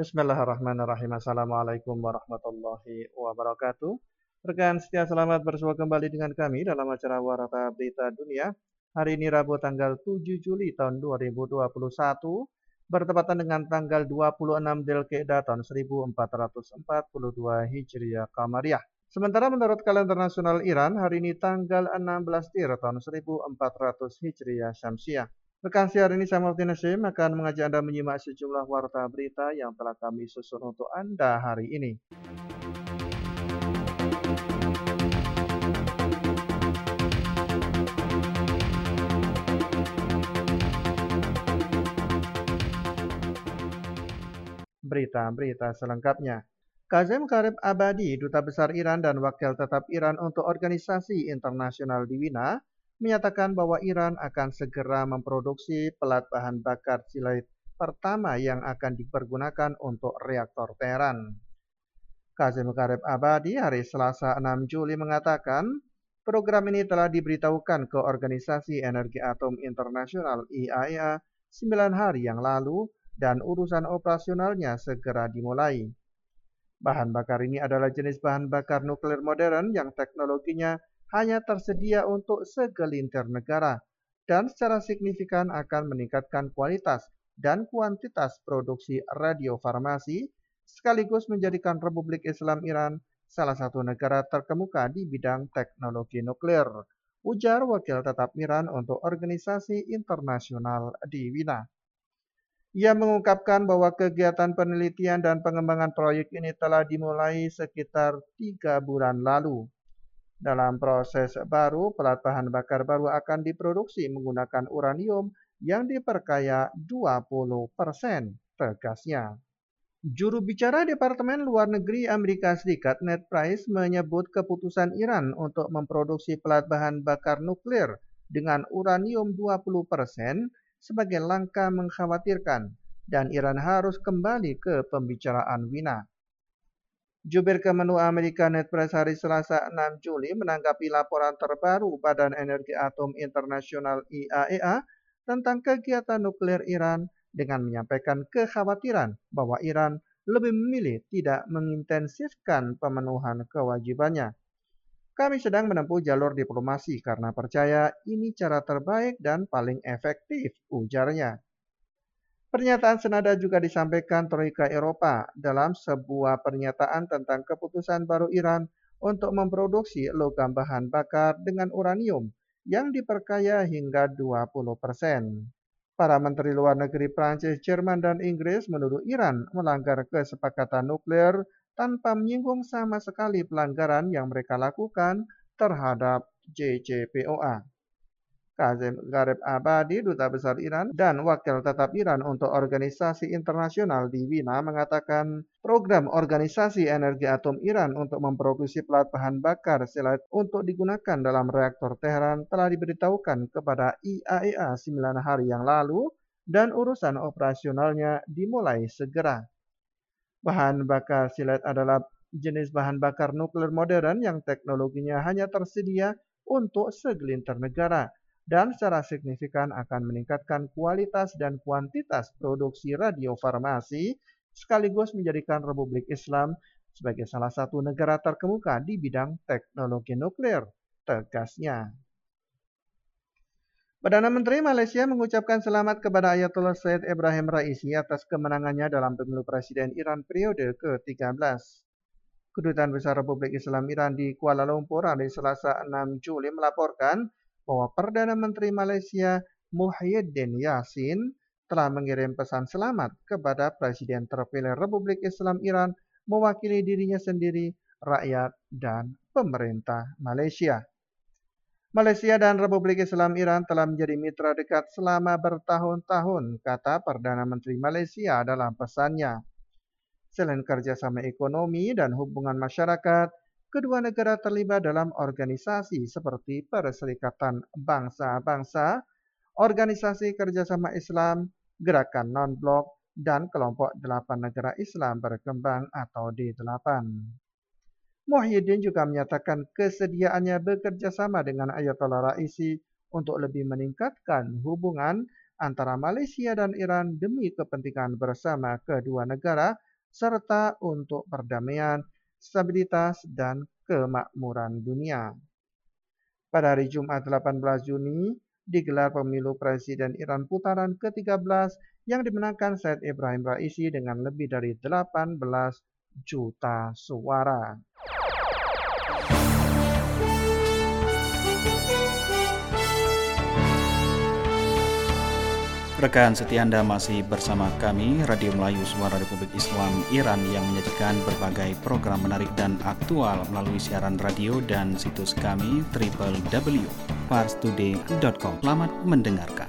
Bismillahirrahmanirrahim. Assalamualaikum warahmatullahi wabarakatuh. Rekan setia, selamat berjumpa kembali dengan kami dalam acara Warta Berita Dunia. Hari ini Rabu tanggal 7 Juli tahun 2021, bertepatan dengan tanggal 26 Dzulqa'dah tahun 1442 Hijriah Qamariyah. Sementara menurut kalender nasional Iran, hari ini tanggal 16 Tir tahun 1400 Hijriah Syamsiah. Rekan siar ini saya Martin Hasyim akan mengajak Anda menyimak sejumlah warta berita yang telah kami susun untuk Anda hari ini. Berita-berita selengkapnya. Kazem Karib Abadi, Duta Besar Iran dan Wakil Tetap Iran untuk Organisasi Internasional di Wina, menyatakan bahwa Iran akan segera memproduksi pelat bahan bakar silait pertama yang akan dipergunakan untuk reaktor Teheran. Kazem Karib Abadi hari Selasa 6 Juli mengatakan, program ini telah diberitahukan ke Organisasi Energi Atom Internasional IAEA 9 hari yang lalu dan urusan operasionalnya segera dimulai. Bahan bakar ini adalah jenis bahan bakar nuklir modern yang teknologinya hanya tersedia untuk segelintir negara dan secara signifikan akan meningkatkan kualitas dan kuantitas produksi radiofarmasi sekaligus menjadikan Republik Islam Iran salah satu negara terkemuka di bidang teknologi nuklir, ujar Wakil Tetap Iran untuk Organisasi Internasional di Wina. Ia mengungkapkan bahwa kegiatan penelitian dan pengembangan proyek ini telah dimulai sekitar 3 bulan lalu. Dalam proses baru, pelat bahan bakar baru akan diproduksi menggunakan uranium yang diperkaya 20%, tegasnya. Juru bicara Departemen Luar Negeri Amerika Serikat Ned Price menyebut keputusan Iran untuk memproduksi pelat bahan bakar nuklir dengan uranium 20% sebagai langkah mengkhawatirkan dan Iran harus kembali ke pembicaraan Wina. Jubir Kemenlu Amerika Ned Price hari Selasa 6 Juli menanggapi laporan terbaru Badan Energi Atom Internasional IAEA tentang kegiatan nuklir Iran dengan menyampaikan kekhawatiran bahwa Iran lebih memilih tidak mengintensifkan pemenuhan kewajibannya. Kami sedang menempuh jalur diplomasi karena percaya ini cara terbaik dan paling efektif, ujarnya. Pernyataan senada juga disampaikan Troika Eropa dalam sebuah pernyataan tentang keputusan baru Iran untuk memproduksi logam bahan bakar dengan uranium yang diperkaya hingga 20%. Para menteri luar negeri Prancis, Jerman, dan Inggris menuduh Iran melanggar kesepakatan nuklir tanpa menyinggung sama sekali pelanggaran yang mereka lakukan terhadap JCPOA. Kazem Garib Abadi, Duta Besar Iran dan Wakil Tetap Iran untuk Organisasi Internasional di Wina mengatakan program Organisasi Energi Atom Iran untuk memproduksi pelat bahan bakar silait untuk digunakan dalam reaktor Teheran telah diberitahukan kepada IAEA 9 hari yang lalu dan urusan operasionalnya dimulai segera. Bahan bakar silait adalah jenis bahan bakar nuklir modern yang teknologinya hanya tersedia untuk segelintir negara dan secara signifikan akan meningkatkan kualitas dan kuantitas produksi radiofarmasi sekaligus menjadikan Republik Islam sebagai salah satu negara terkemuka di bidang teknologi nuklir, tegasnya. Perdana Menteri Malaysia mengucapkan selamat kepada Ayatollah Said Ibrahim Raisi atas kemenangannya dalam pemilu presiden Iran periode ke-13. Kedutaan Besar Republik Islam Iran di Kuala Lumpur hari Selasa 6 Juli melaporkan bahwa Perdana Menteri Malaysia Muhyiddin Yassin telah mengirim pesan selamat kepada Presiden terpilih Republik Islam Iran mewakili dirinya sendiri, rakyat, dan pemerintah Malaysia. Malaysia dan Republik Islam Iran telah menjadi mitra dekat selama bertahun-tahun, kata Perdana Menteri Malaysia dalam pesannya. Selain kerjasama ekonomi dan hubungan masyarakat, kedua negara terlibat dalam organisasi seperti Perserikatan Bangsa-Bangsa, Organisasi Kerjasama Islam, Gerakan Non-Blok, dan Kelompok 8 Negara Islam Berkembang atau D8. Muhyiddin juga menyatakan kesediaannya bekerja sama dengan Ayatollah Raisi untuk lebih meningkatkan hubungan antara Malaysia dan Iran demi kepentingan bersama kedua negara serta untuk perdamaian, stabilitas, dan kemakmuran dunia. Pada hari Jumat 18 Juni, digelar pemilu presiden Iran putaran ke-13 yang dimenangkan Said Ibrahim Raisi dengan lebih dari 18 juta suara. Rekan setia Anda masih bersama kami, Radio Melayu Suara Republik Islam Iran yang menyajikan berbagai program menarik dan aktual melalui siaran radio dan situs kami www.parstoday.com. Selamat mendengarkan.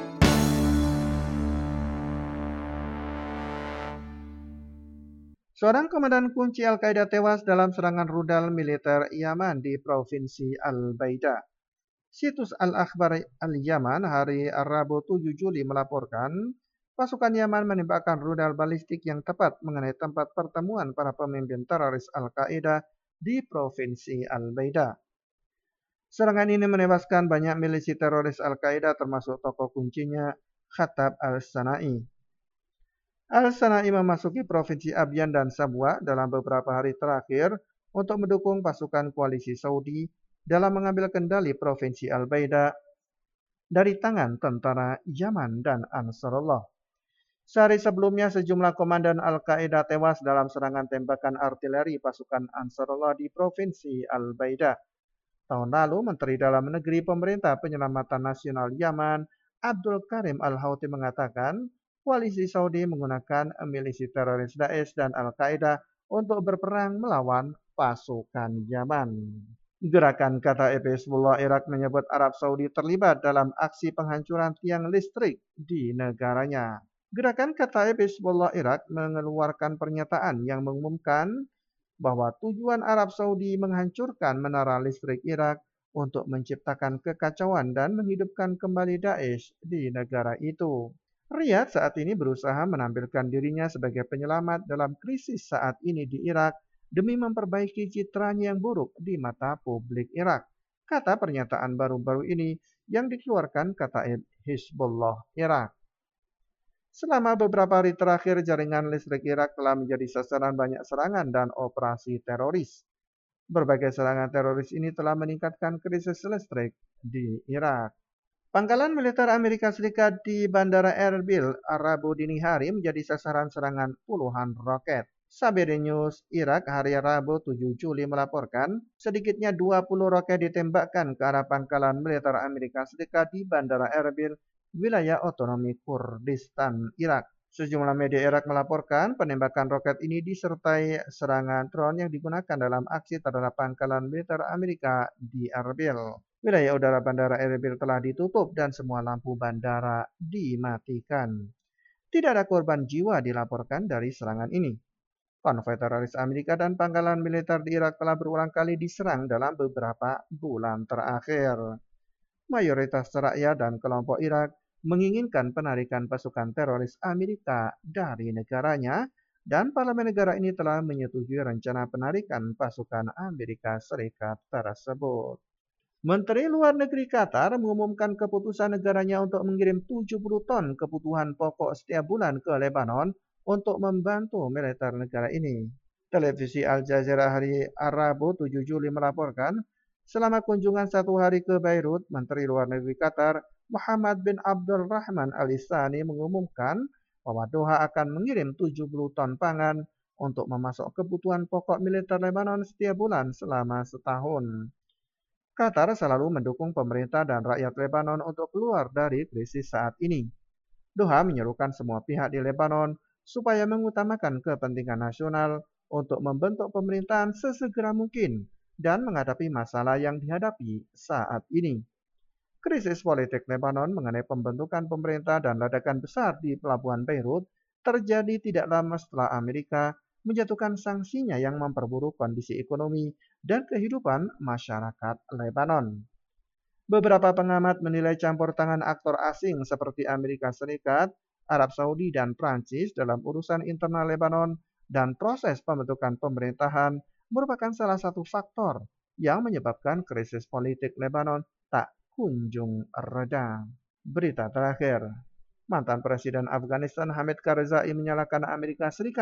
Seorang komandan kunci Al-Qaeda tewas dalam serangan rudal militer Yaman di Provinsi Al-Baida. Situs Al-Akhbar Al-Yaman hari Rabu 7 Juli melaporkan pasukan Yaman menembakkan rudal balistik yang tepat mengenai tempat pertemuan para pemimpin teroris Al-Qaeda di Provinsi Al-Baida. Serangan ini menewaskan banyak milisi teroris Al-Qaeda termasuk tokoh kuncinya Khattab Al-Sana'i. Al-Sana'i memasuki Provinsi Abyan dan Sabwa dalam beberapa hari terakhir untuk mendukung pasukan koalisi Saudi dalam mengambil kendali Provinsi Al-Baida dari tangan tentara Yaman dan Ansarullah. Sehari sebelumnya, sejumlah komandan Al-Qaeda tewas dalam serangan tembakan artileri pasukan Ansarullah di Provinsi Al-Baida. Tahun lalu, Menteri Dalam Negeri Pemerintah Penyelamatan Nasional Yaman, Abdul Karim Al-Houthi mengatakan, koalisi Saudi menggunakan milisi teroris Daesh dan Al-Qaeda untuk berperang melawan pasukan Yaman. Gerakan Kataib Hizbullah Irak menyebut Arab Saudi terlibat dalam aksi penghancuran tiang listrik di negaranya. Gerakan Kataib Hizbullah Irak mengeluarkan pernyataan yang mengumumkan bahwa tujuan Arab Saudi menghancurkan menara listrik Irak untuk menciptakan kekacauan dan menghidupkan kembali Daesh di negara itu. Riyadh saat ini berusaha menampilkan dirinya sebagai penyelamat dalam krisis saat ini di Irak demi memperbaiki citranya yang buruk di mata publik Irak, kata pernyataan baru-baru ini yang dikeluarkan Kataib Hizbullah Irak. Selama beberapa hari terakhir, jaringan listrik Irak telah menjadi sasaran banyak serangan dan operasi teroris. Berbagai serangan teroris ini telah meningkatkan krisis listrik di Irak. Pangkalan militer Amerika Serikat di Bandara Erbil Rabu dini hari menjadi sasaran serangan puluhan roket. Saberi News Irak hari Rabu 7 Juli melaporkan sedikitnya 20 roket ditembakkan ke arah pangkalan militer Amerika Serikat di Bandara Erbil, wilayah otonomi Kurdistan, Irak. Sejumlah media Irak melaporkan penembakan roket ini disertai serangan drone yang digunakan dalam aksi terhadap pangkalan militer Amerika di Erbil. Wilayah udara Bandara Erbil telah ditutup dan semua lampu bandara dimatikan. Tidak ada korban jiwa dilaporkan dari serangan ini. Konvoi teroris Amerika dan pangkalan militer di Irak telah berulang kali diserang dalam beberapa bulan terakhir. Mayoritas rakyat dan kelompok Irak menginginkan penarikan pasukan teroris Amerika dari negaranya, dan parlemen negara ini telah menyetujui rencana penarikan pasukan Amerika Serikat tersebut. Menteri Luar Negeri Qatar mengumumkan keputusan negaranya untuk mengirim 70 ton kebutuhan pokok setiap bulan ke Lebanon untuk membantu militer negara ini. Televisi Al Jazeera hari Rabu 7 Juli melaporkan, selama kunjungan satu hari ke Beirut, Menteri Luar Negeri Qatar Muhammad bin Abdul Rahman Al-Thani mengumumkan bahwa Doha akan mengirim 70 ton pangan untuk memasok kebutuhan pokok militer Lebanon setiap bulan selama setahun. Qatar selalu mendukung pemerintah dan rakyat Lebanon untuk keluar dari krisis saat ini. Doha menyerukan semua pihak di Lebanon supaya mengutamakan kepentingan nasional untuk membentuk pemerintahan sesegera mungkin dan menghadapi masalah yang dihadapi saat ini. Krisis politik Lebanon mengenai pembentukan pemerintah dan ledakan besar di pelabuhan Beirut terjadi tidak lama setelah Amerika menjatuhkan sanksinya yang memperburuk kondisi ekonomi dan kehidupan masyarakat Lebanon. Beberapa pengamat menilai campur tangan aktor asing seperti Amerika Serikat, Arab Saudi, dan Prancis dalam urusan internal Lebanon dan proses pembentukan pemerintahan merupakan salah satu faktor yang menyebabkan krisis politik Lebanon tak kunjung reda. Berita terakhir, mantan Presiden Afghanistan Hamid Karzai menyalahkan Amerika Serikat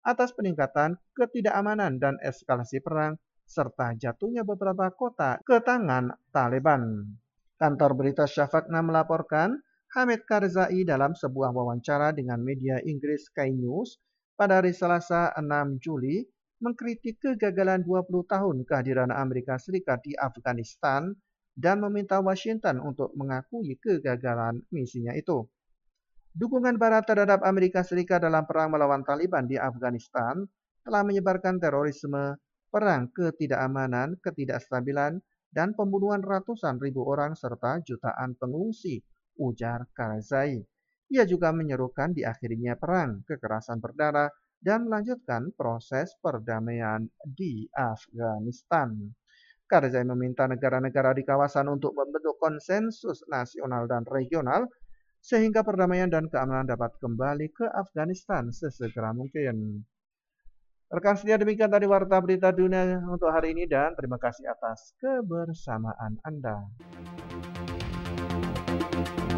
atas peningkatan ketidakamanan dan eskalasi perang serta jatuhnya beberapa kota ke tangan Taliban. Kantor berita Shafaqna melaporkan, Hamid Karzai dalam sebuah wawancara dengan media Inggris Sky News pada hari Selasa 6 Juli mengkritik kegagalan 20 tahun kehadiran Amerika Serikat di Afghanistan dan meminta Washington untuk mengakui kegagalan misinya itu. Dukungan Barat terhadap Amerika Serikat dalam perang melawan Taliban di Afghanistan telah menyebarkan terorisme, perang ketidakamanan, ketidakstabilan, dan pembunuhan ratusan ribu orang serta jutaan pengungsi, ujar Karzai. Ia juga menyerukan diakhirinya perang, kekerasan berdarah, dan melanjutkan proses perdamaian di Afghanistan. Karzai meminta negara-negara di kawasan untuk membentuk konsensus nasional dan regional sehingga perdamaian dan keamanan dapat kembali ke Afghanistan sesegera mungkin. Rekan setia, demikian tadi Warta Berita Dunia untuk hari ini dan terima kasih atas kebersamaan Anda.